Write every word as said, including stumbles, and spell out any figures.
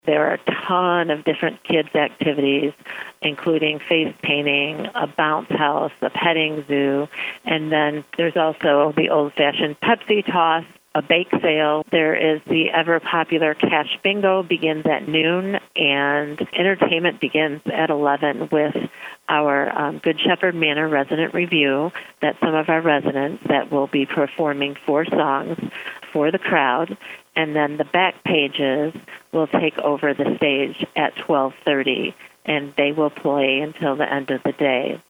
There are a ton of different kids' activities, including face painting, a bounce house, a petting zoo, and then there's also the old-fashioned Pepsi toss, a bake sale. There is the ever-popular cash bingo, begins at noon, and entertainment begins at eleven with our um, Good Shepherd Manor Resident Review. That's some of our residents that will be performing four songs for the crowd. And then the back pages will take over the stage at twelve thirty, and they will play until the end of the day.